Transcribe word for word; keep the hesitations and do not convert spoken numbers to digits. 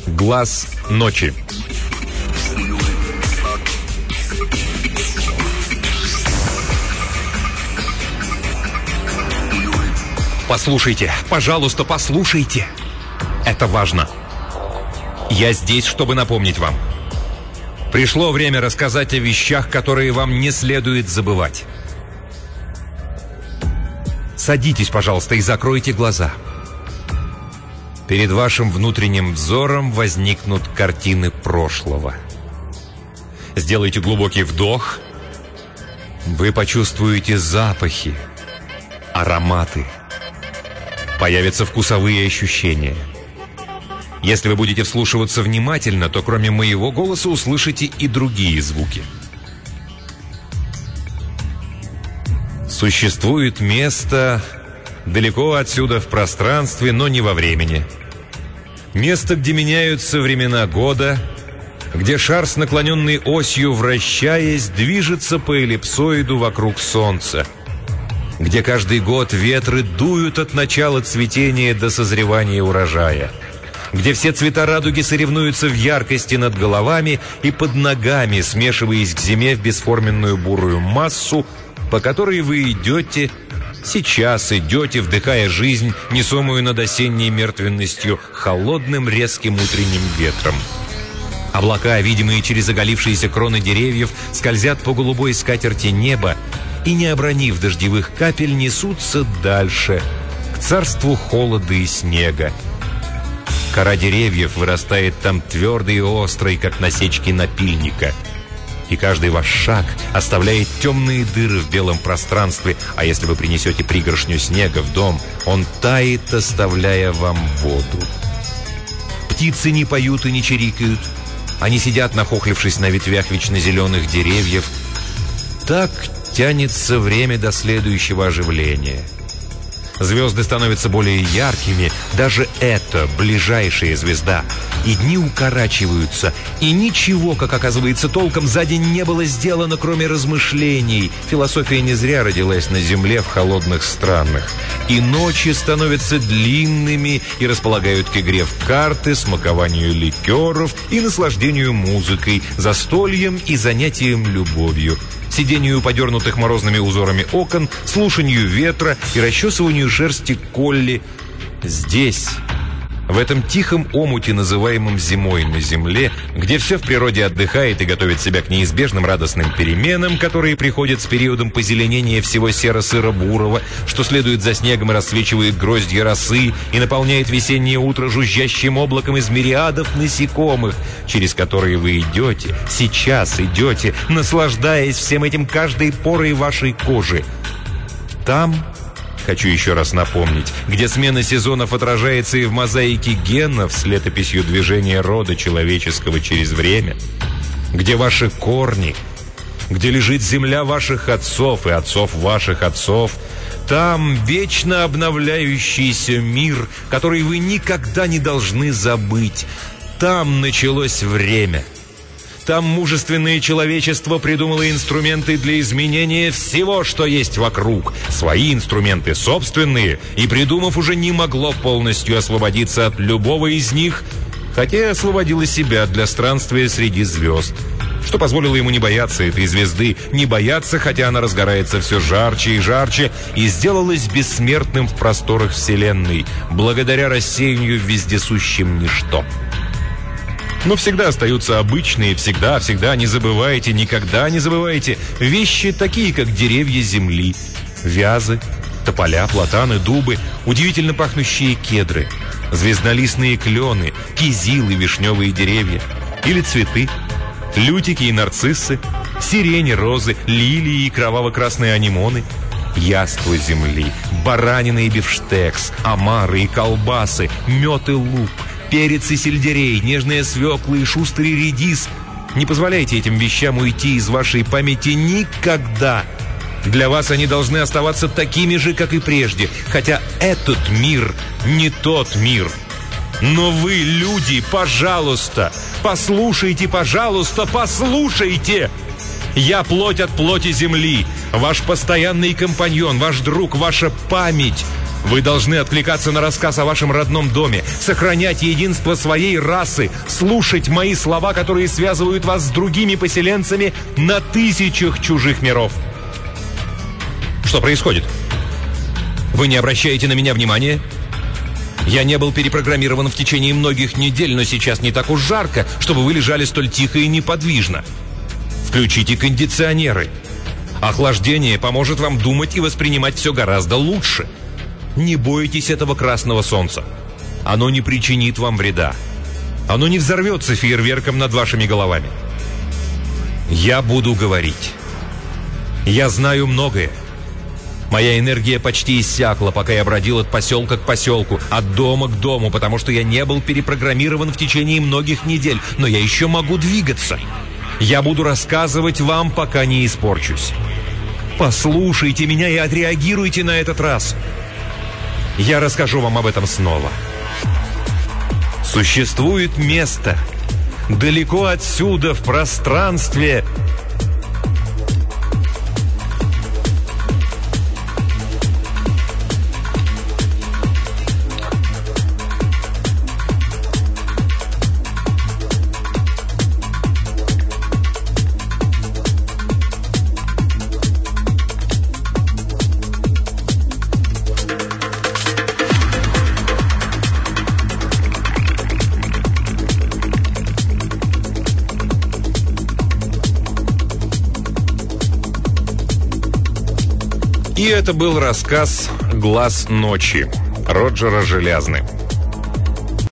Глаз ночи. Послушайте, пожалуйста, послушайте. Это важно. Я здесь, чтобы напомнить вам. Пришло время рассказать о вещах, которые вам не следует забывать. Садитесь, пожалуйста, и закройте глаза. Перед вашим внутренним взором возникнут картины прошлого. Сделайте глубокий вдох. Вы почувствуете запахи, ароматы. Появятся вкусовые ощущения. Если вы будете вслушиваться внимательно, то кроме моего голоса услышите и другие звуки. Существует место далеко отсюда в пространстве, но не во времени. Место, где меняются времена года, где шар с наклоненной осью, вращаясь, движется по эллипсоиду вокруг Солнца, где каждый год ветры дуют от начала цветения до созревания урожая, где все цвета радуги соревнуются в яркости над головами и под ногами, смешиваясь к зиме в бесформенную бурую массу, по которой вы идете, сейчас идете, вдыхая жизнь, несомую над осенней мертвенностью, холодным резким утренним ветром. Облака, видимые через оголившиеся кроны деревьев, скользят по голубой скатерти неба и, не обронив дождевых капель, несутся дальше, к царству холода и снега. Кора деревьев вырастает там твердой и острой, как насечки напильника. И каждый ваш шаг оставляет темные дыры в белом пространстве, а если вы принесете пригоршню снега в дом, он тает, оставляя вам воду. Птицы не поют и не чирикают. Они сидят, нахохлившись на ветвях вечно зеленых деревьев. Так тянется время до следующего оживления. Звезды становятся более яркими, даже эта ближайшая звезда. И дни укорачиваются, и ничего, как оказывается, толком за день не было сделано, кроме размышлений. Философия не зря родилась на земле в холодных странах. И ночи становятся длинными и располагают к игре в карты, смакованию ликеров и наслаждению музыкой, застольем и занятием любовью, сидению подернутых морозными узорами окон, слушанию ветра и расчесыванию шерсти Колли. Здесь, в этом тихом омуте, называемом зимой на земле, где все в природе отдыхает и готовит себя к неизбежным радостным переменам, которые приходят с периодом позеленения всего серо-сыро-бурого, что следует за снегом и расцвечивает гроздья росы и наполняет весеннее утро жужжащим облаком из мириадов насекомых, через которые вы идете, сейчас идете, наслаждаясь всем этим каждой порой вашей кожи. Там... Хочу еще раз напомнить, где смена сезонов отражается и в мозаике генов с летописью движения рода человеческого через время, где ваши корни, где лежит земля ваших отцов и отцов ваших отцов, там вечно обновляющийся мир, который вы никогда не должны забыть. Там началось время. Там мужественное человечество придумало инструменты для изменения всего, что есть вокруг. Свои инструменты собственные, и, придумав, уже не могло полностью освободиться от любого из них, хотя и освободило себя для странствия среди звезд, что позволило ему не бояться этой звезды, не бояться, хотя она разгорается все жарче и жарче, и сделалась бессмертным в просторах Вселенной, благодаря рассеянию в вездесущем ничто. Но всегда остаются обычные, всегда, всегда, не забывайте, никогда не забывайте, вещи такие, как деревья земли, вязы, тополя, платаны, дубы, удивительно пахнущие кедры, звезднолистные клены, кизилы, вишневые деревья, или цветы, лютики и нарциссы, сирени, розы, лилии и кроваво-красные анимоны, яства земли, баранина и бифштекс, омары и колбасы, мед и лук, перец и сельдерей, нежная свекла и шустрый редис. Не позволяйте этим вещам уйти из вашей памяти никогда. Для вас они должны оставаться такими же, как и прежде, хотя этот мир не тот мир. Но вы, люди, пожалуйста, послушайте, пожалуйста, послушайте! Я плоть от плоти земли, ваш постоянный компаньон, ваш друг, ваша память. Вы должны откликаться на рассказ о вашем родном доме, сохранять единство своей расы, слушать мои слова, которые связывают вас с другими поселенцами на тысячах чужих миров. Что происходит? Вы не обращаете на меня внимания? Я не был перепрограммирован в течение многих недель, но сейчас не так уж жарко, чтобы вы лежали столь тихо и неподвижно. Включите кондиционеры. Охлаждение поможет вам думать и воспринимать все гораздо лучше. Не бойтесь этого красного солнца. Оно не причинит вам вреда. Оно не взорвется фейерверком над вашими головами. Я буду говорить. Я знаю многое. Моя энергия почти иссякла, пока я бродил от поселка к поселку, от дома к дому, потому что я не был перепрограммирован в течение многих недель, но я еще могу двигаться. Я буду рассказывать вам, пока не испорчусь. Послушайте меня и отреагируйте на этот раз. Я расскажу вам об этом снова. Существует место, далеко отсюда, в пространстве. И это был рассказ «Глаз ночи» Роджера Желязны.